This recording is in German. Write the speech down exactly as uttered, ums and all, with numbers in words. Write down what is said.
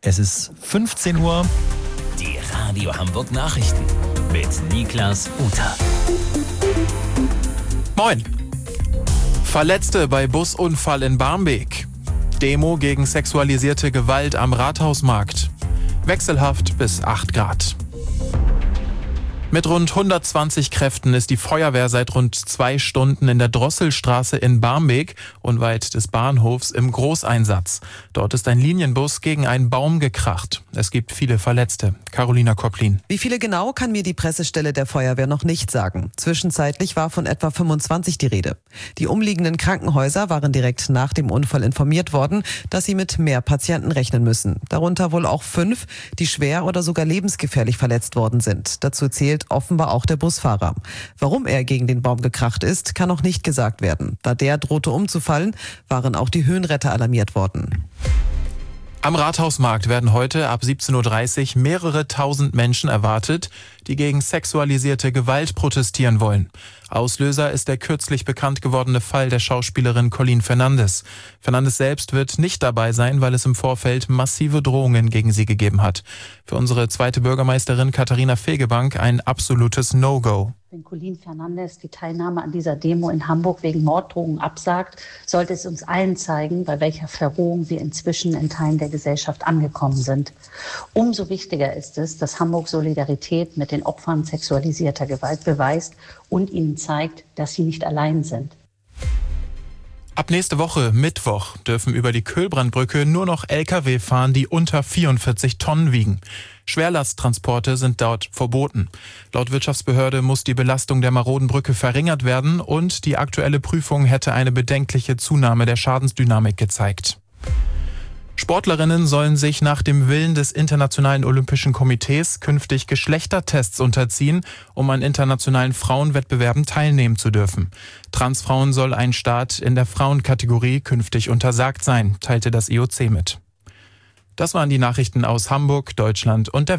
Es ist fünfzehn Uhr. Die Radio Hamburg Nachrichten mit Niklas Uter. Moin. Verletzte bei Busunfall in Barmbek. Demo gegen sexualisierte Gewalt am Rathausmarkt. Wechselhaft bis acht Grad. Mit rund hundertzwanzig Kräften ist die Feuerwehr seit rund zwei Stunden in der Drosselstraße in Barmbek, unweit des Bahnhofs, im Großeinsatz. Dort ist ein Linienbus gegen einen Baum gekracht. Es gibt viele Verletzte. Carolina Kopplin. Wie viele genau, kann mir die Pressestelle der Feuerwehr noch nicht sagen. Zwischenzeitlich war von etwa fünfundzwanzig die Rede. Die umliegenden Krankenhäuser waren direkt nach dem Unfall informiert worden, dass sie mit mehr Patienten rechnen müssen. Darunter wohl auch fünf, die schwer oder sogar lebensgefährlich verletzt worden sind. Dazu zählt offenbar auch der Busfahrer. Warum er gegen den Baum gekracht ist, kann noch nicht gesagt werden. Da der drohte umzufallen, waren auch die Höhenretter alarmiert worden. Am Rathausmarkt werden heute ab siebzehn Uhr dreißig mehrere tausend Menschen erwartet, die gegen sexualisierte Gewalt protestieren wollen. Auslöser ist der kürzlich bekannt gewordene Fall der Schauspielerin Colleen Fernandes. Fernandes selbst wird nicht dabei sein, weil es im Vorfeld massive Drohungen gegen sie gegeben hat. Für unsere zweite Bürgermeisterin Katharina Fegebank ein absolutes No-Go. Wenn Colleen Fernandes die Teilnahme an dieser Demo in Hamburg wegen Morddrohungen absagt, sollte es uns allen zeigen, bei welcher Verrohung wir inzwischen in Teilen der Gesellschaft angekommen sind. Umso wichtiger ist es, dass Hamburg Solidarität mit den Opfern sexualisierter Gewalt beweist und ihnen zeigt, dass sie nicht allein sind. Ab nächste Woche, Mittwoch, dürfen über die Köhlbrandbrücke nur noch L K W fahren, die unter vierundvierzig Tonnen wiegen. Schwerlasttransporte sind dort verboten. Laut Wirtschaftsbehörde muss die Belastung der maroden Brücke verringert werden und die aktuelle Prüfung hätte eine bedenkliche Zunahme der Schadensdynamik gezeigt. Sportlerinnen sollen sich nach dem Willen des Internationalen Olympischen Komitees künftig Geschlechtertests unterziehen, um an internationalen Frauenwettbewerben teilnehmen zu dürfen. Transfrauen soll ein Start in der Frauenkategorie künftig untersagt sein, teilte das I O C mit. Das waren die Nachrichten aus Hamburg, Deutschland und der